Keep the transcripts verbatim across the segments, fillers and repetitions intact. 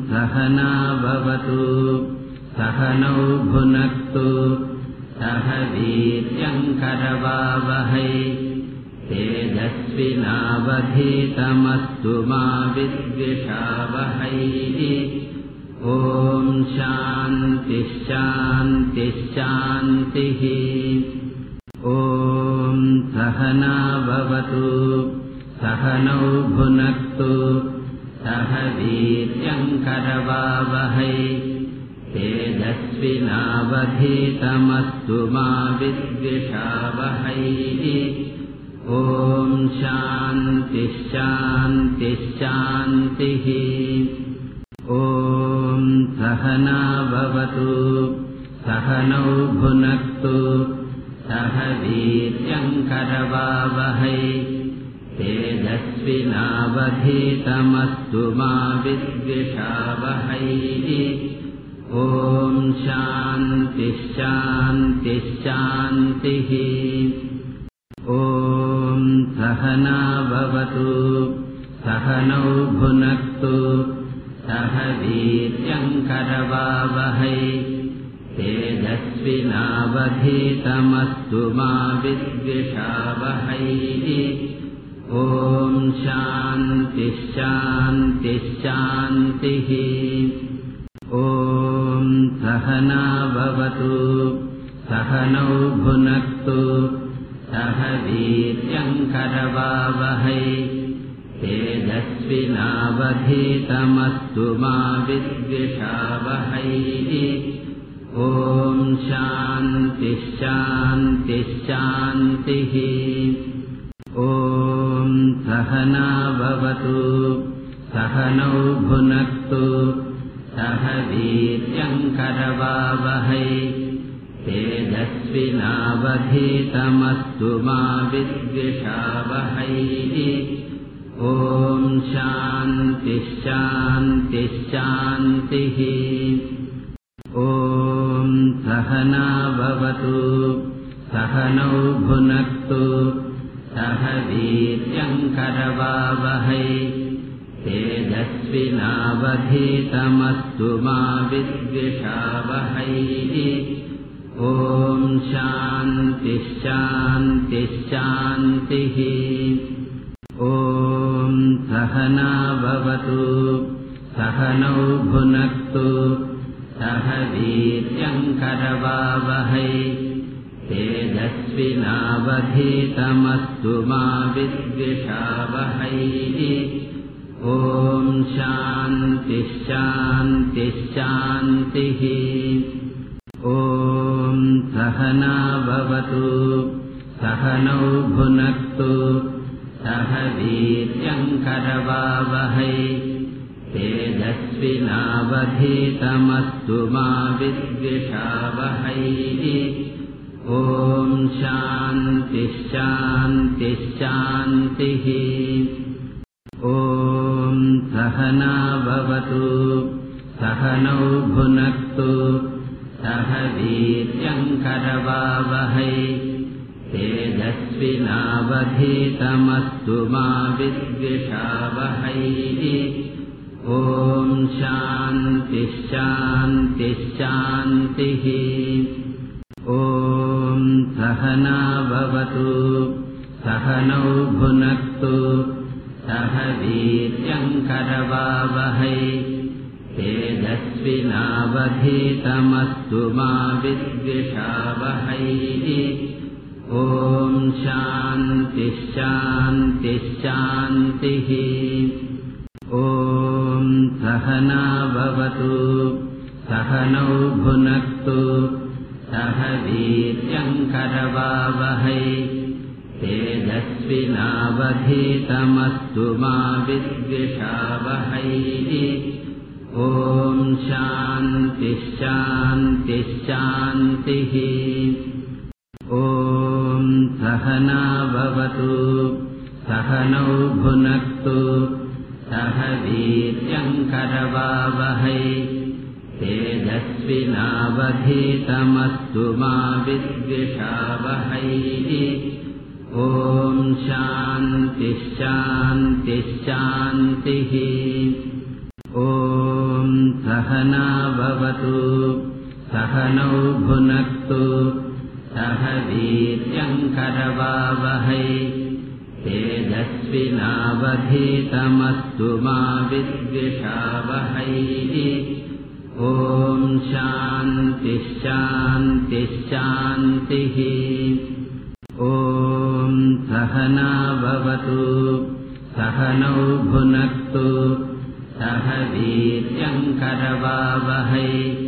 सहना भवतु सहनौ भुनक्तु सह वीर्यङ्करवावहै तेजस्विनावधीतमस्तु मा विद्विषावहै ॐ शान्तिः शान्तिः शान्तिः ॐ सहना भवतु सहनौ भुनक्तु सह वीर्यङ्करवावहै तेजस्विनावधीतमस्तु मा विद्विषावहै ॐ शान्तिः शान्तिः शान्तिः ॐ सहना भवतु सहनौ भुनक्तु सह वीर्यङ्करवावहै तेजस्विनावधीतमस्तु मा विद्विषावहै ॐ शान्तिः शान्तिः शान्तिः ॐ सहना भवतु सहनौ भुनक्तु सह वीर्यङ्करवावहै तेजस्विनावधीतमस्तु मा विद्विषावहै ॐ शान्तिः शान्तिः शान्तिः ॐ सहना भवतु सहनौ भुनक्तु सह वीर्यङ्करवावहै तेजस्विनावधीतमस्तु मा विद्विषावहै ॐ शान्तिः शान्तिः शान्तिः ॐ सहना भवतु सहनौ भुनक्तु सह वीर्यङ्करवावहै तेजस्विनावधीतमस्तु मा विद्विषावहै ॐ शान्तिः शान्तिः शान्तिः ॐ सहना भवतु सहनौ भुनक्तु सह वीर्यङ्करवावहै तेजस्विनावधीतमस्तु मा विद्विषावहै ॐ शान्तिः शान्तिः शान्तिः ॐ सहना भवतु सहनौ भुनक्तु सह वीर्यङ्करवावहै तेजस्विनावधीतमस्तु मा विद्विषावहै ॐ शान्तिः शान्तिः शान्तिः ॐ सहना भवतु सहनौ भुनक्तु सह वीर्यङ्करवावहै तेजस्विनावधीतमस्तु मा विद्विषावहै ॐ शान्तिः शान्तिः शान्तिः ॐ सहना भवतु सहनौ भुनक्तु सह वीर्यङ्करवावहै तेजस्विनावधीतमस्तु मा विद्विषावहै ॐ शान्तिः शान्तिः शान्तिः ॐ सहना भवतु सहनौ भुनक्तु सह वीर्यङ्करवावहै तेजस्विनावधीतमस्तु मा विद्विषावहै ॐ शान्तिः शान्तिः शान्तिः ॐ सहना भवतु सहनौ भुनक्तु सह वीर्यङ्करवावहै तेजस्विनावधीतमस्तु मा विद्विषावहै ॐ शान्तिः शान्तिः शान्तिः ॐ सहना भवतु सहनौ भुनक्तु सह वीर्यङ्करवावहै तेजस्विनावधीतमस्तु मा विद्विषावहै ॐ शान्तिः शान्तिः शान्तिः ॐ सहना भवतु सहनौ भुनक्तु सह वीर्यङ्करवावहै तेजस्विनावधीतमस्तु मा विद्विषावहै ॐ शान्तिः शान्तिः शान्तिः ॐ सहना भवतु सहनौ भुनक्तु सह वीर्यङ्करवावहै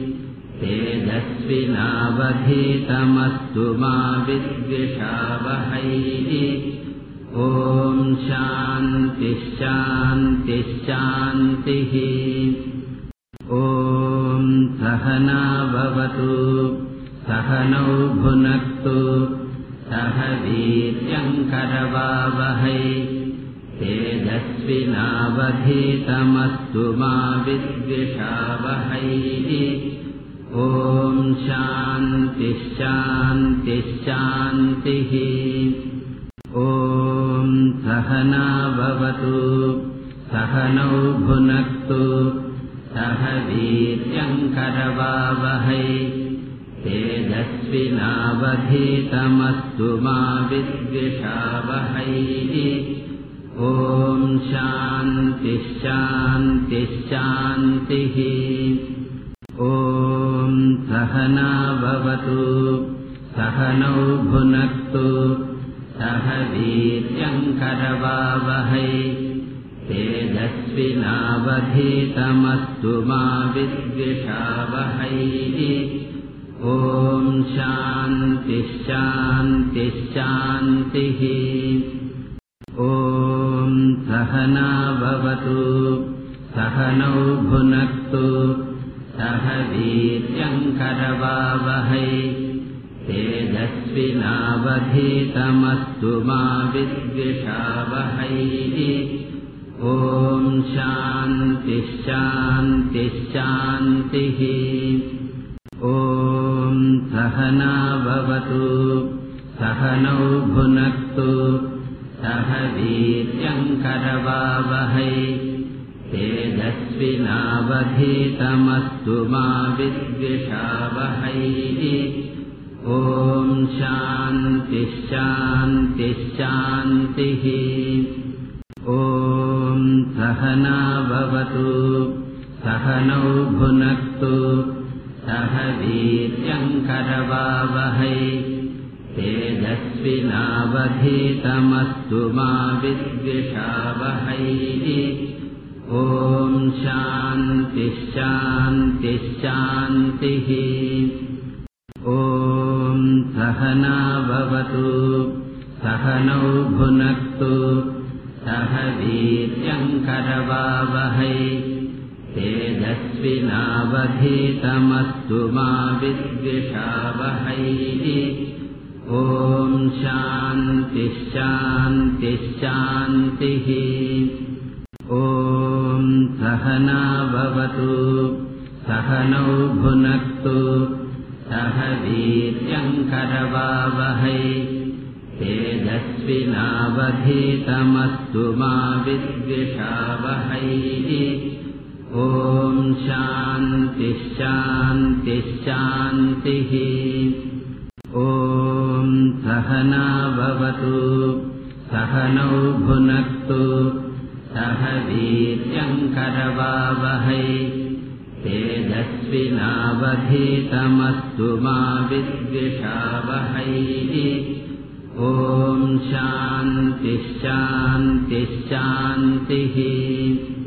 तेजस्विनावधीतमस्तु मा विद्विषावहै ॐ शान्तिः शान्तिः शान्तिः ॐ सहना भवतु सहनौ भुनक्तु सह वीर्यङ्करवावहै तेजस्विनावधीतमस्तु मा विद्विषावहै ॐ शान्तिः शान्तिः शान्तिः ॐ सहना भवतु सहनौ भुनक्तु सह वीर्यङ्करवावहै तेजस्विनावधीतमस्तु मा विद्विषावहै ॐ शान्तिः शान्तिः शान्तिः ॐ सहना भवतु सहनौ भुनक्तु सह वीर्यङ्करवावहै तेजस्विनावधीतमस्तु मा विद्विषावहै ॐ शान्तिः शान्तिः शान्तिः ॐ सहना भवतु सहनौ भुनक्तु सह वीर्यङ्करवावहै तेजस्विनावधीतमस्तु मा विद्विषावहै ॐ शान्तिः शान्तिः शान्तिः ॐ सहना भवतु सहनौ भुनक्तु सह वीर्यङ्करवावहै तेजस्विनावधीतमस्तु मा विद्विषावहै ॐ शान्तिः शान्तिः शान्तिः ॐ सहना भवतु सहनौ भुनक्तु सह वीर्यङ्करवावहै तेजस्विनावधीतमस्तु मा विद्विषावहै ॐ शान्तिः शान्तिः शान्तिः ॐ सहना भवतु सहनौ भुनक्तु सह वीर्यङ्करवावहै तेजस्विनावधीतमस्तु मा विद्विषावहै ॐ शान्तिः शान्तिः शान्तिः ॐ सहना भवतु सहनौ भुनक्तु सह वीर्यङ्करवावहै तेजस्विनावधीतमस्तु मा विद्विषावहै ॐ शान्तिः शान्तिः शान्तिः ॐ सहना भवतु सहनौ भुनक्तु सह वीर्यङ्करवावहै तेजस्विनावधीतमस्तु मा विद्विषावहै ॐ शान्तिः शान्तिः शान्तिः